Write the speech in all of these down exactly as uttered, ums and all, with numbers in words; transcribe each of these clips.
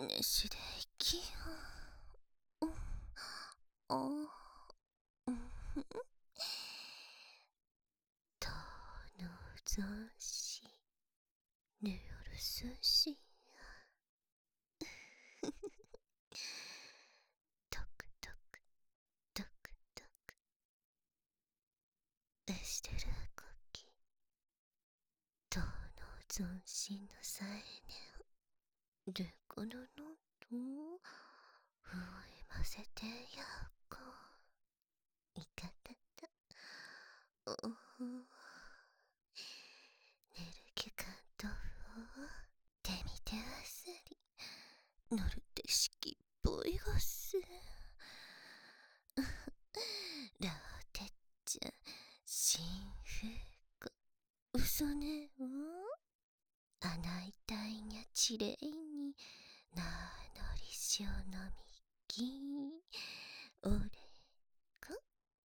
寝しできよ。うん。あうん。とのざんしねよるすんしんや。トクトクトクトクえしてるこきとのざんしんのさえねをでこののとふいませてやこいかたたおほ寝る気かとふをてみてあさりのるてしきっぽいごすらおてっちゃんしんふこうそねをあないたいにゃちれいになのりしおのみきおれこ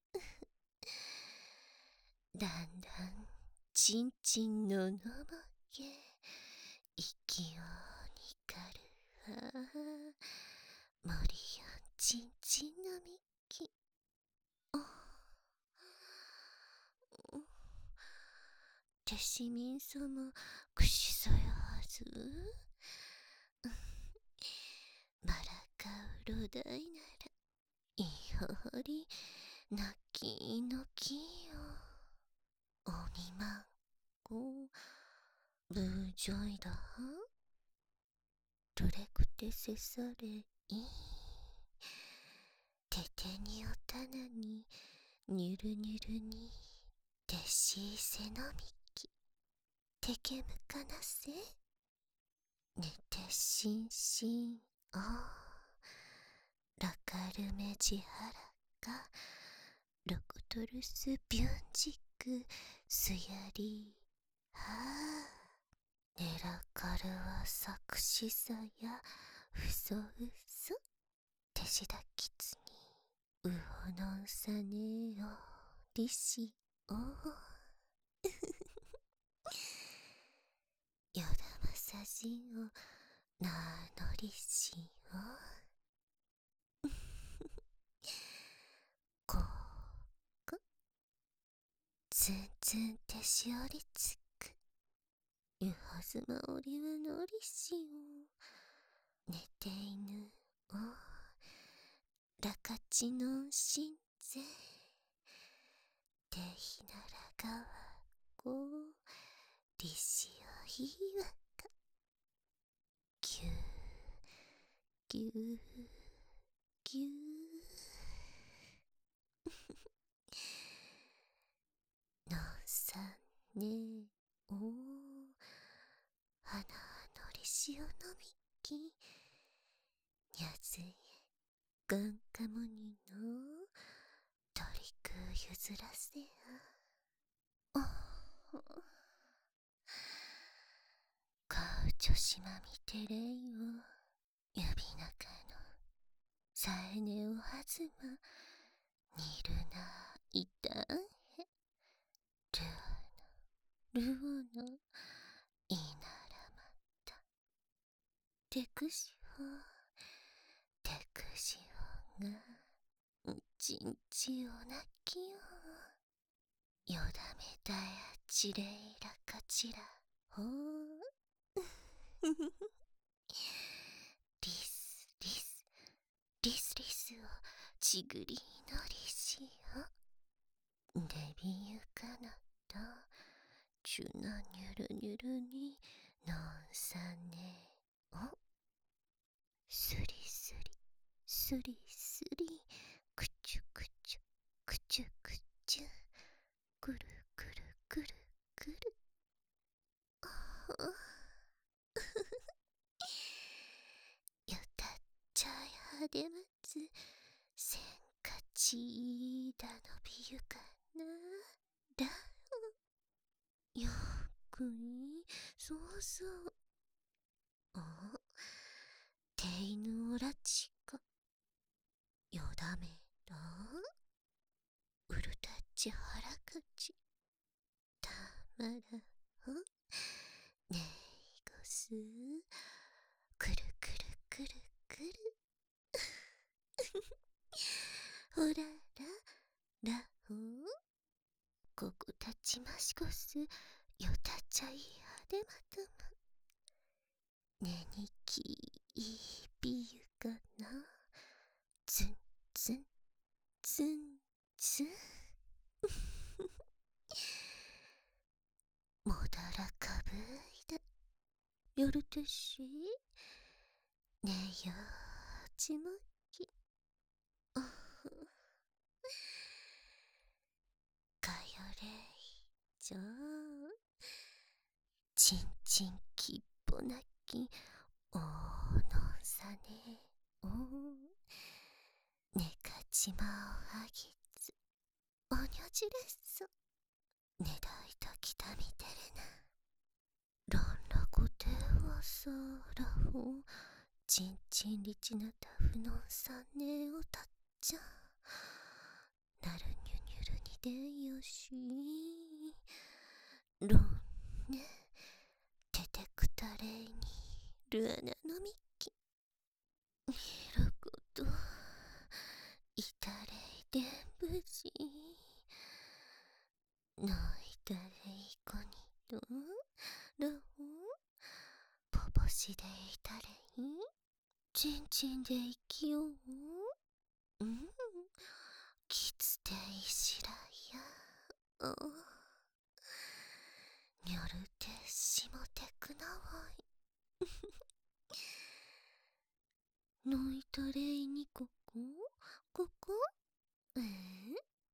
だんだんちんちんののもげいきおにかるわもりよんちんちんのみきおてしみんさまくしそやはずバラかうろだいならいほりなきのきよおにまんこぶじょいだどれくてせされいててにおたなににゅるにゅるにてしせのみきてけむかなせねてしんしんおらかるめじはらかろこトルスビュンジクすやりはあねらかるはさくしさやうそうそてしだきつにうほのんさねおりしおよだまさじんをなのりしおここツンツンてしおりつくゆはずまおりはのりしおねていぬおらかちのんしんぜてひならがわこりしおひわかぎゅーぎゅーぎゅーのんさんねおはなのりしおのみきにゃずえがんかもにのとりくゆずらせあかうちょしまみてれいをゆびなかのさえねおはずまにるないたんへるあのるおのいならまたてくしほてくしほがちんちおなきよよだめだやちれいらかちらほリスリスリスリスをちぐりのりしおでびゆかなとちゅなにゅるにゅるにのんさねおすりすりすりすりくちゅくちゅくちゅくちゅくるくるくるくるよたっちゃやでまつせんかちだのびゆかなだよくいそうそうおていぬおらちかよだめだうるたちはらかちたまらほねいごすくるくるくるほらら、らほん。ここたちましこす、よたちゃいはでまとむ。ねにきいびゆかな。つんつん、つんつん。もだらかぶいだ。夜とし、ねよちもき。かよれいじょう。ちんちんきっぽなきおのんさねおねかちまおはぎつおにょじれっそねだいときたみてるな。らんらこてはさらほちんちんりちなたふのんさねおたっちゃなるにゅにゅるにでんよしろんねててくたれいにるあなのみきみることいたれいでんぶじのいたれいこにとらほぽぽしでいたれいちんちんでいきよううんきつでいしらやおにょるてしもてくなわいのいたれいにここここえー、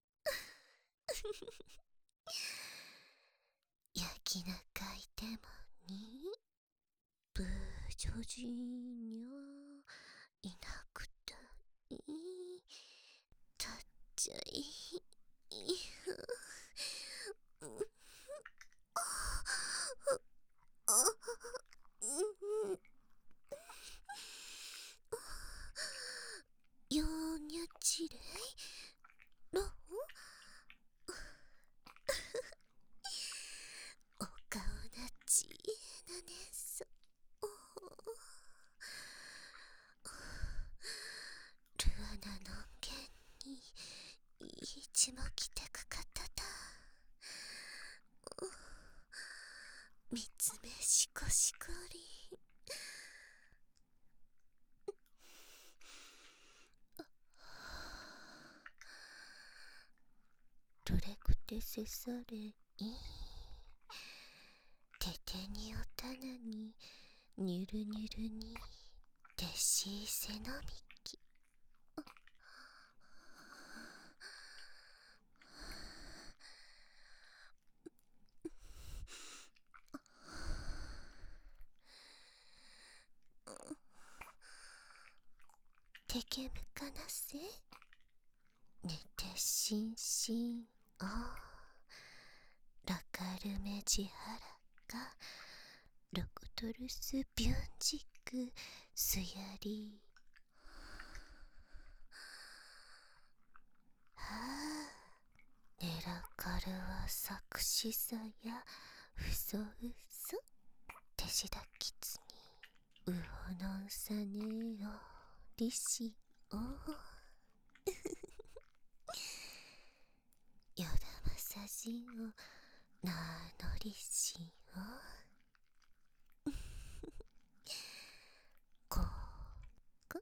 やきなかいてもにぶじょじにゃいなくたいたっちゃいよにゃちれいろほおかおなちなねそルアナのんけんにいちもきてくかただみつめしこしこりどれくてせされいててにおたなににゅるにゅるにてしせのみきてけむかなせねてしんしんおらかるめじはらかろこトルスビュンジクすやりはあねらかるはさくしさやうそうそてしだきつにうほのんさねおりしおよだまさじおなのりしおここ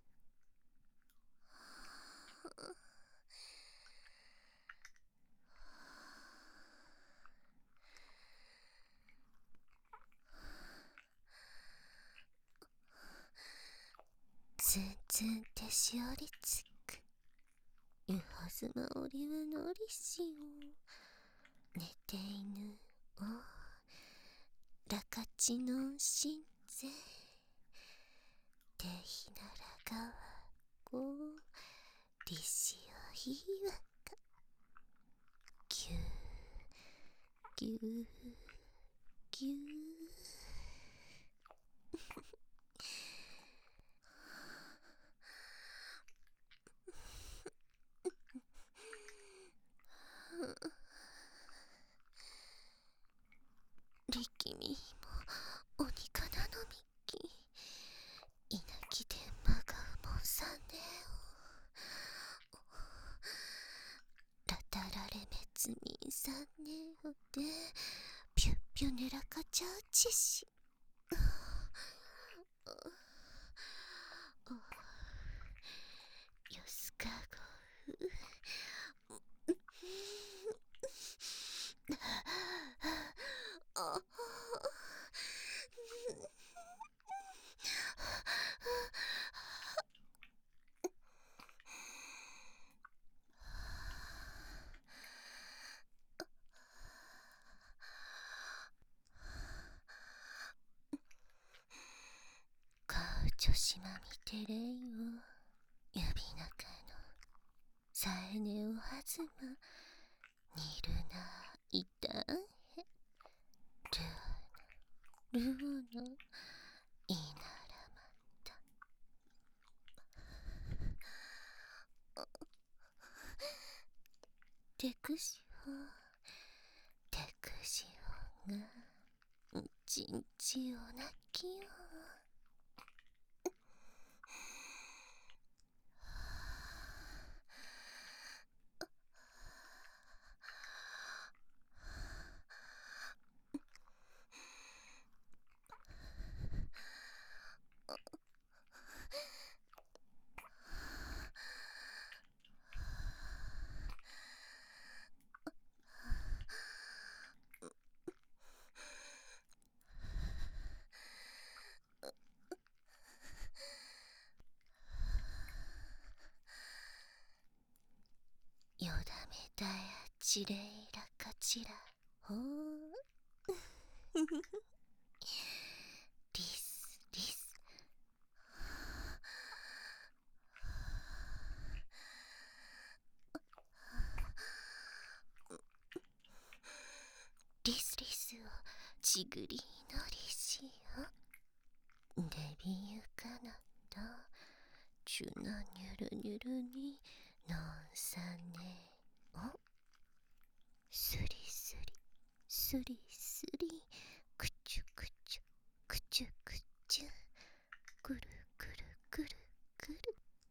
つんつんてしおりつくゆはずまおりはのりしおねていぬおらかちのんしんぜてひならがわこりしおひわかぎゅぎゅぎゅりきみもおにかなのみきいなきでんまがうもんさんねぬらかちゃうちし。よすかごあ顔ちょしまみてれんを指中のさえねをはずまにるないたんへルーナルーナいならまたテクシホテクシホがちんちおなきよ。よだめだやちれいらかちらほーリスリスリスリスをちぐりのりしよデビユかなとチュナニュルニュルにのんさねおスリスリスリスリくちゅくちゅくちゅくちゅくるくるくるくる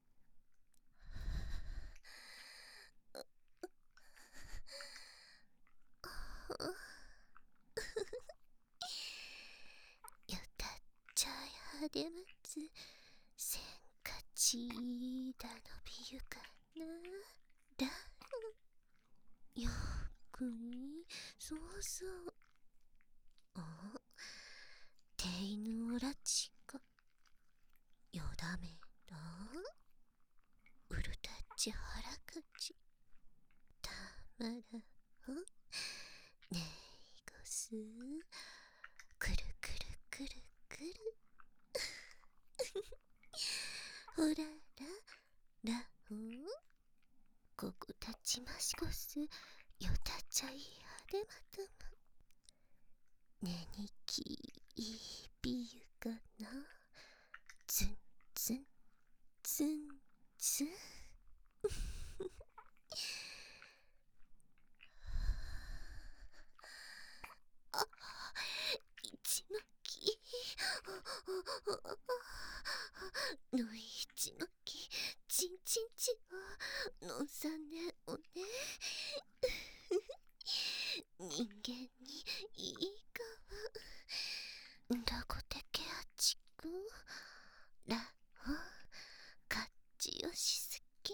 よたっちゃやでまつせんかちだのびゆかなだよくにそうそうおていぬおらちかよだめだうるたちはらかちたまらほねいごすくるくるくるくるほらららほここたちましごすよたちゃいやでまたまねにきいびゆかなつんつんつんつんあいちまきのいちまきちんちんちはのんさねおね人間にいいかわラゴテケアチクラホカッチよしすき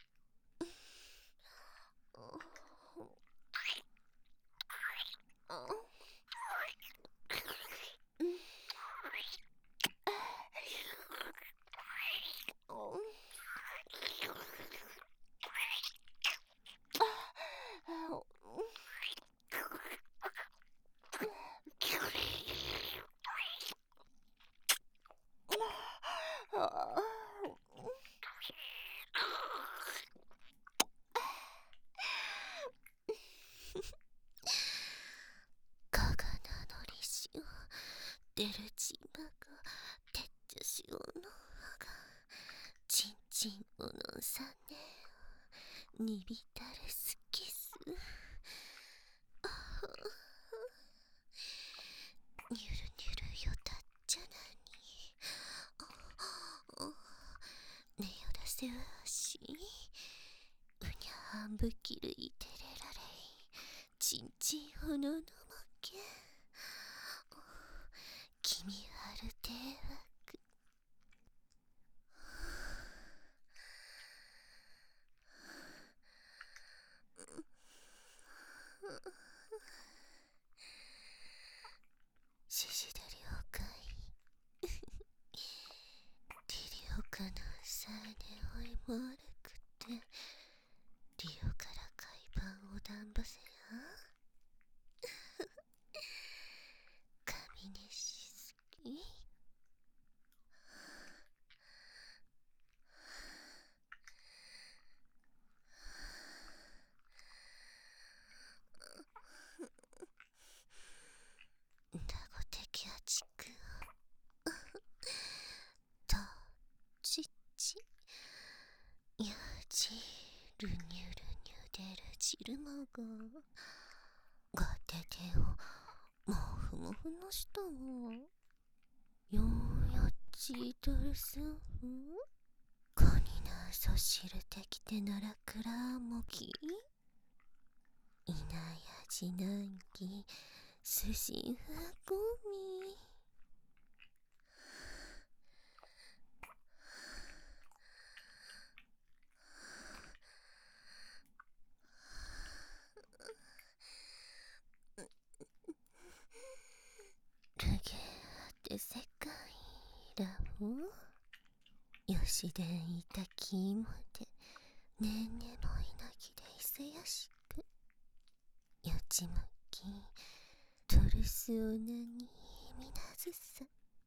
かがなのりしを出るちまがてっちょしおのはがちんちんおのんさねにびたるすきすにゅるにゅるよたっちゃなにねよだせわしうにゃはんぶきるいてれられいちんちんおののまけのさねおいも悪くてリオから海パンをだんばせや神にしすぎだごてきゃちくとちちやじるにゅるにゅでるじるまががててをもふもふのしたわようやちとるすんこになそしるてきてならくらもきいなやじなんきすしんふこみるげあって世界らをよしでんいたきもでねんねもいなきでいせやしくよちむきとるすおなにみなずさ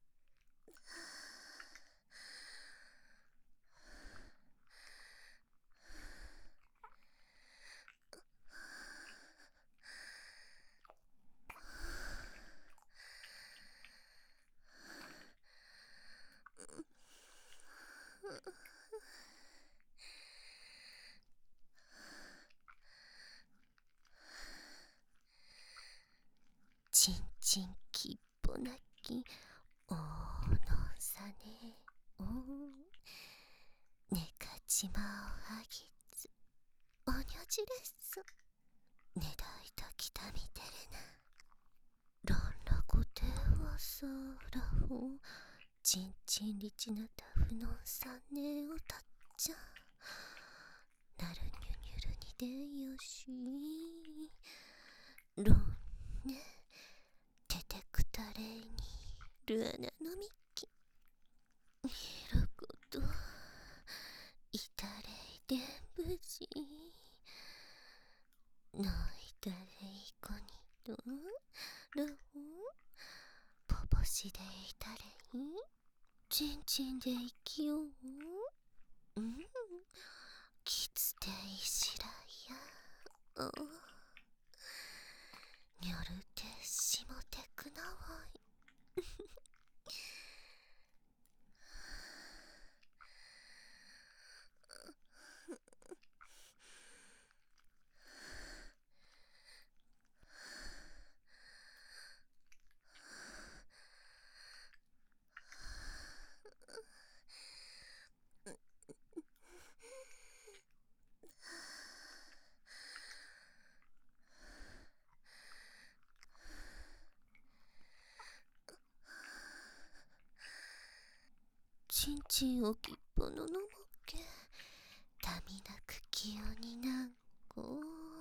ちんちんきっぽなきおのんさねおねかちまおはぎつおにょじれっそねだいたきたみてれならんらこてはさらほちんちんりちなたふのんさねおたっちゃなるにゅにゅるにでんよしろんねててくたれにるあなのみきみることいたれいでんぶじのいたれいこにとるほぽぽしでいたれいちんちんでいきよううんきつでいしらやおにょるてしもてくなわいちんちんおきっぽののもけたみなくきよになんこ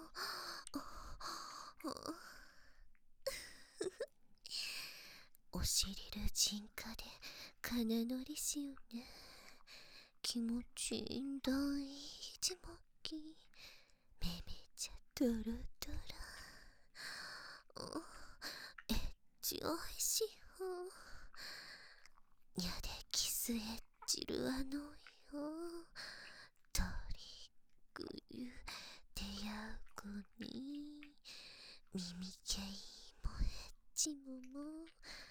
おしりるじんかでかなのりしよね気持ちいいんだいちもきめめちゃとろとろおえっちおいしいほにゃでキスエッチるあのよとりくゆてやこにみみけいもエッチもも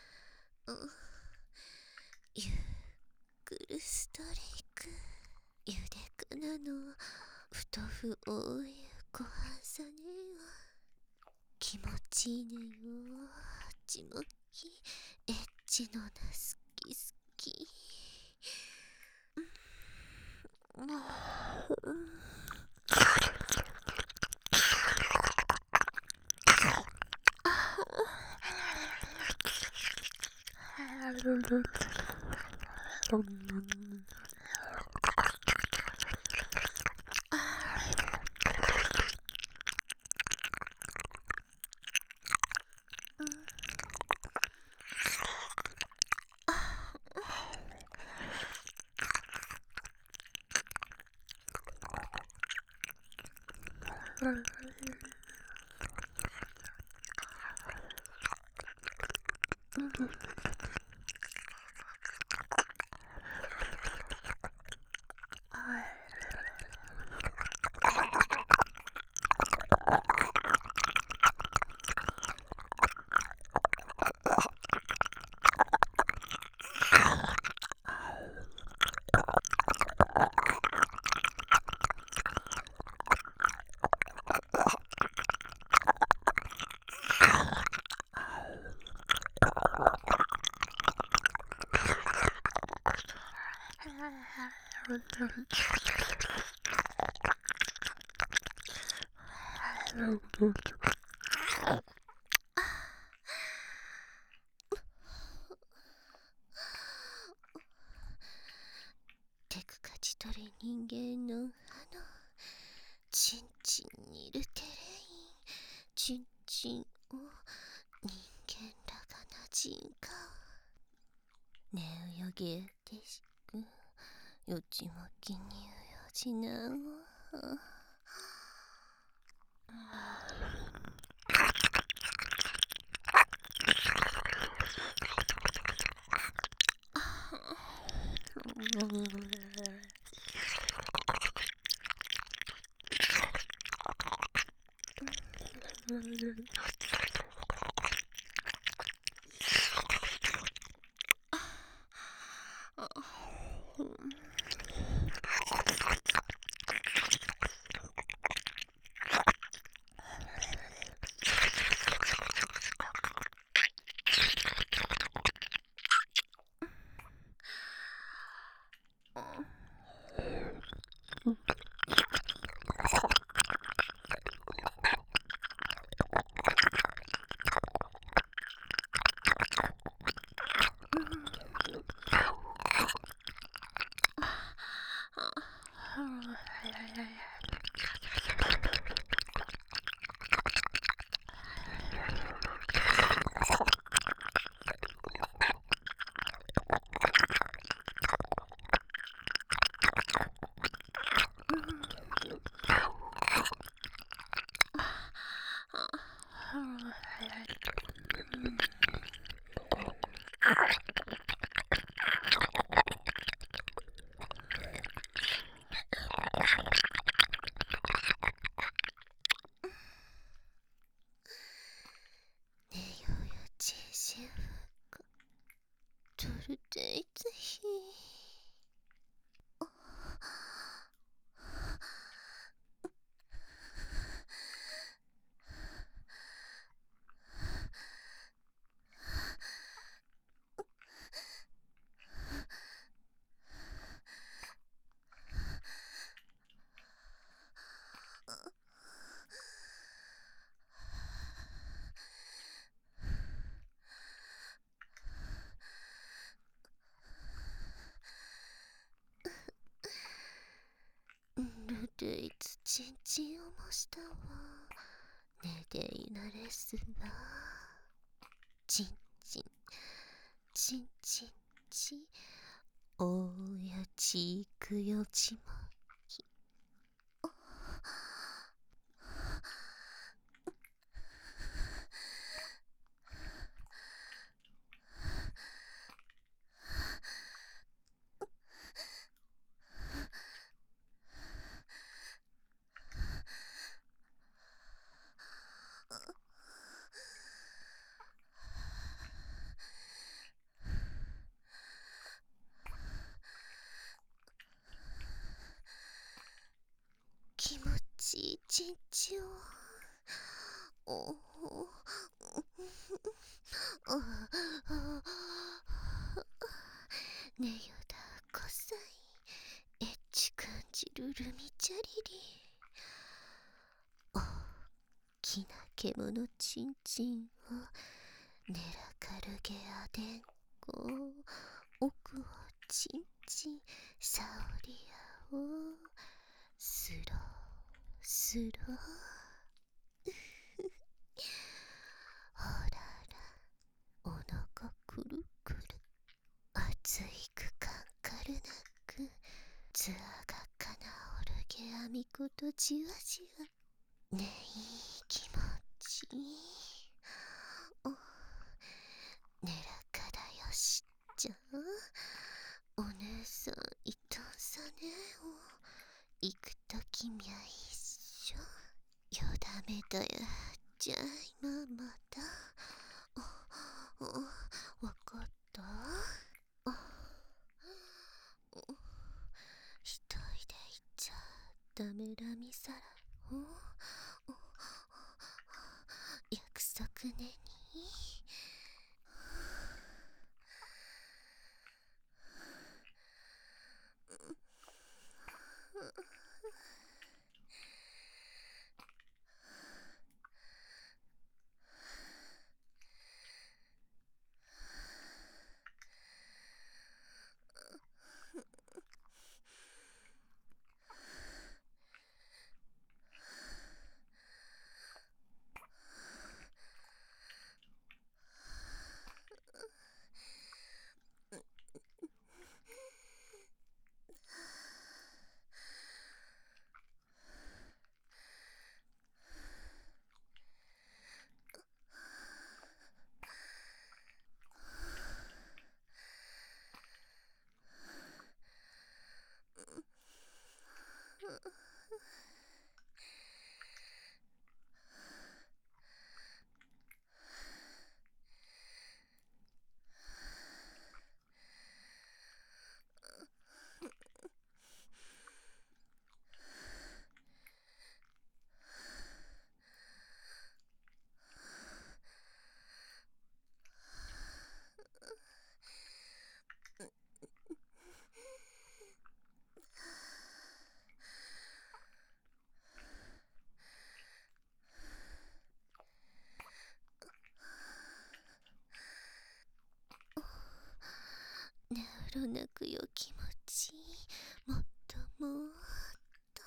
ゆっくるストレイクゆでかなのふとふおうゆごはんさねは気持ちいいねよちもきエッチのなすきすきテクかち取り人間のあのチンチンにルテレインチンチンを人間らがなじんかねえ泳げてしくよちもきにうよじなをねよよちしふかとるていつひルテイツチンチンをもしたわねでいられすわチンチンチンチンチおやちくよちまき気持ちいいちんちんをおおねよだこさいエッチ感じるルミチャリリおっきな獣ちんちんをねらかるげあでんこ奥をちんちんさおりあおスロースローほららおなかくるくる熱いくかんかるなくつあがかなおるげあみことじわじわね、いい気持ちいい。お、ねらかだよしちゃん。お姉さんいたんさねを行くときみゃ一緒。よだめだよじゃいままだ。お、お、わかった。お、お、一人で行っちゃダメラミサラ。お、お、約束ねに。ねるなくよ気持ちいい。もっともっと。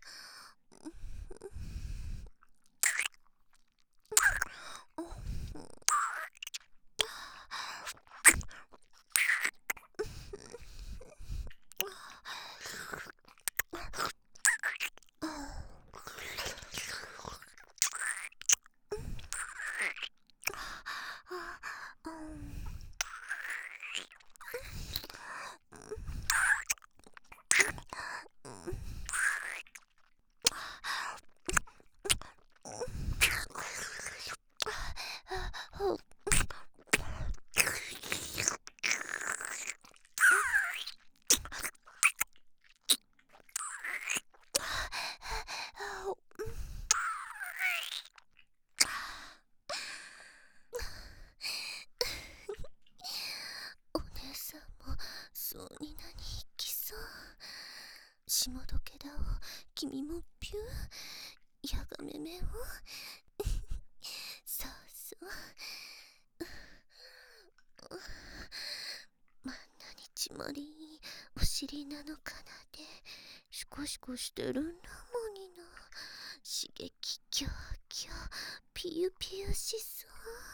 お姉さんもそうになにいきそう。霜解けだを君もピューやがめめをそうそう。まんなにちまりお尻なのかなでシコシコしてるんだもにな。刺激キャーキャーピユピユしそう。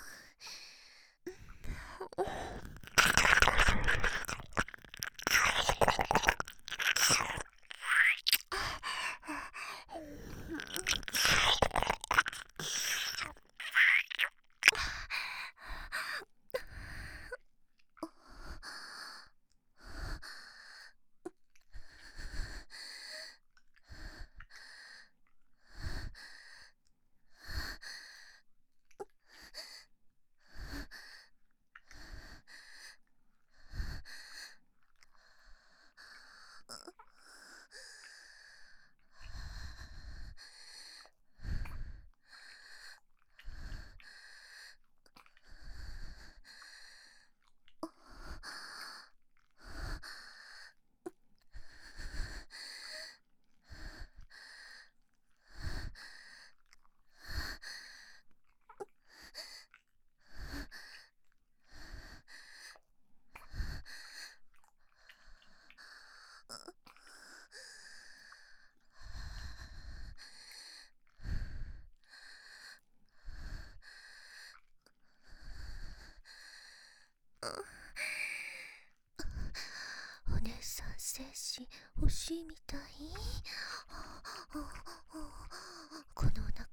お姉さん精子欲しいみたい。このお腹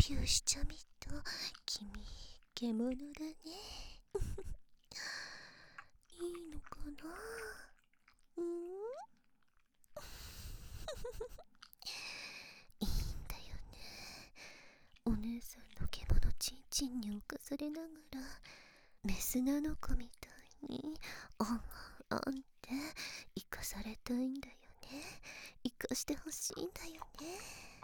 ピューしちゃみと。君獣だね。いいのかな。うん。いいんだよね。お姉さんの獣ちんちんに侵されながらメスなの子みたいにあんあんあんって生かされたいんだよね。生かしてほしいんだよね。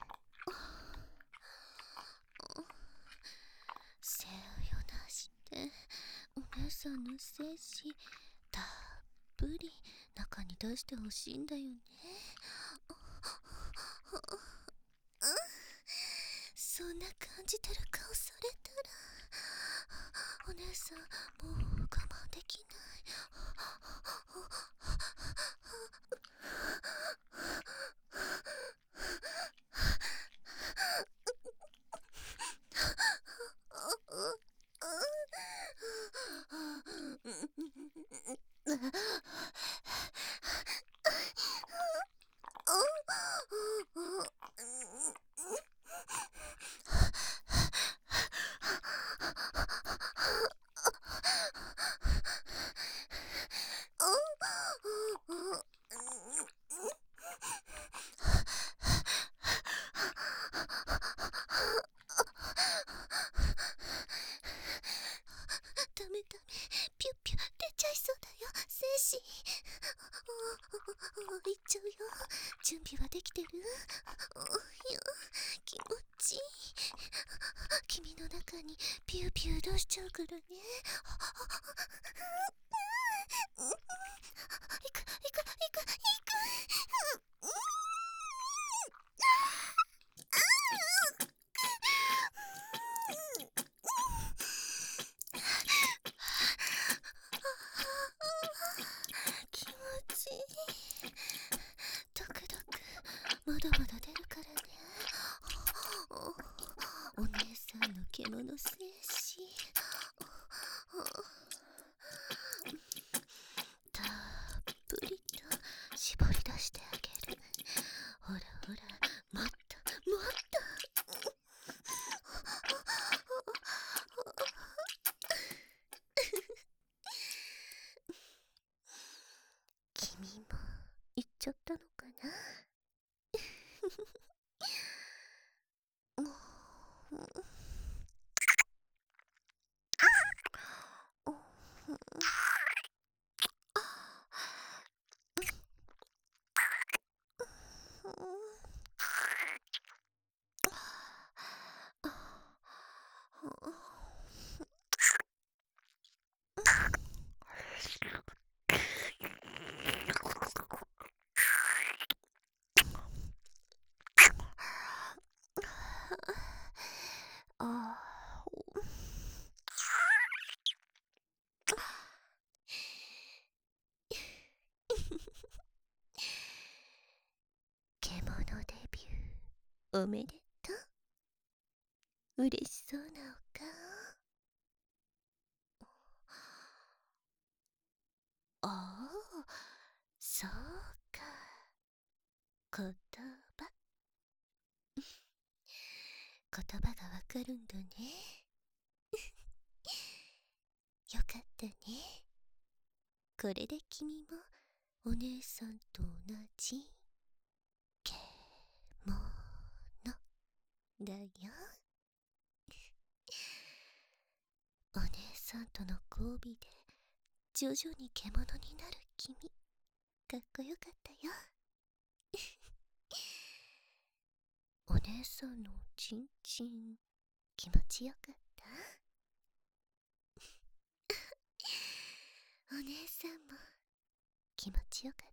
背をよなしてお姉さんの精子たっぷり中に出してほしいんだよね。そんな感じてる顔されたらお姉さんもう我慢できない。ダメダメ、ピュッピュ出ちゃいそうだよ、精子。いっちゃうよ。準備はできてる？いや、気持ちいい。君の中にピューピュー出しちゃうからね。行く行く行く行く。気持ちいい。ドクドクまだまだ出るからね。お姉さんの獣精子たっぷりと絞り出してあげる。ほらほら、もっともっと。君も行っちゃったのかな。あ獣デビューおめでとう。嬉しそうなお顔。ああ、そうか。言葉言葉がわかるんだね。よかったね。これで君もお姉さんと同じけものだよ。お姉さんとの交尾で徐々に獣になる君、かっこよかったよ。お姉さんのちんちん気持ちよかった？お姉さんも気持ちよかっ